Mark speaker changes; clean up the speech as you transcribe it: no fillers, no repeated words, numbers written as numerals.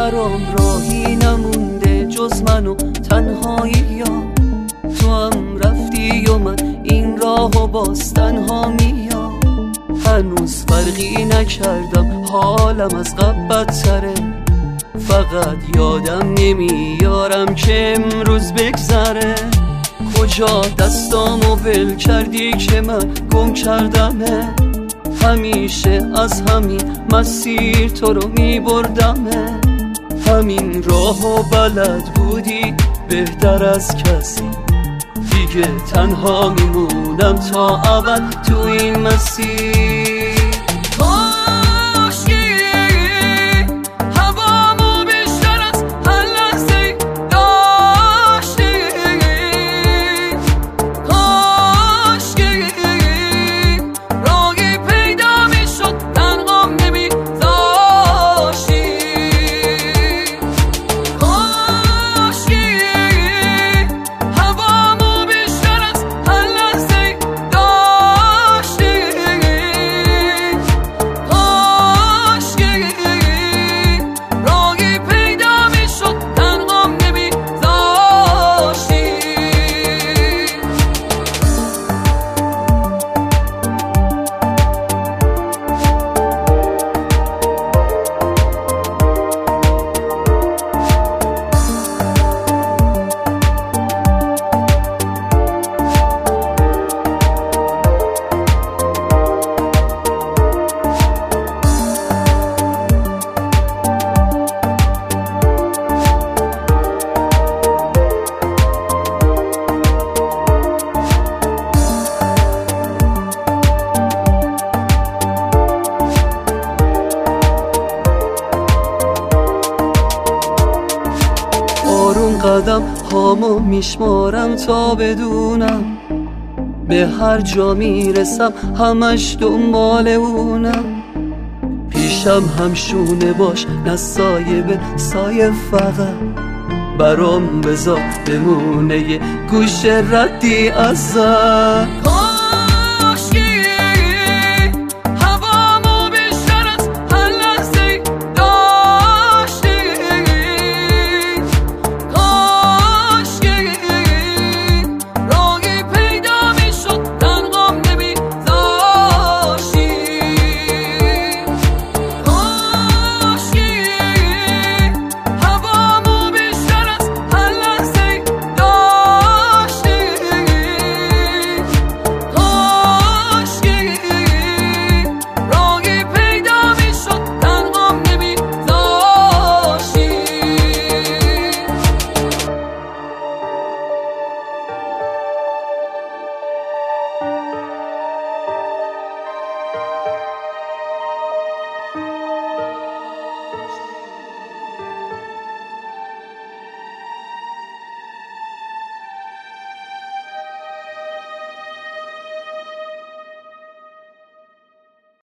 Speaker 1: برام راهی نمونده جز من و تنهایی یا تو هم رفتی و من این راهو باز تنها میام. هنوز فرقی نکردم حالم از قبل بدتره، فقط یادم نمیارم که امروز بگذره. کجا دستامو ول کردی که من گم کردمه، همیشه از همین مسیر تو رو میبردمه. همین راهو بلد بودی بهتر از کسی، دیگه تنها میمونم تا ابد تو این مسیر. قدم هامو میشمارم تا بدونم به هر جا میرسم همش دنبال اونم. پیشم همشونه باش نه سایه به سایه، فقط برام بذار بمونه یه گوشه ردی ازم.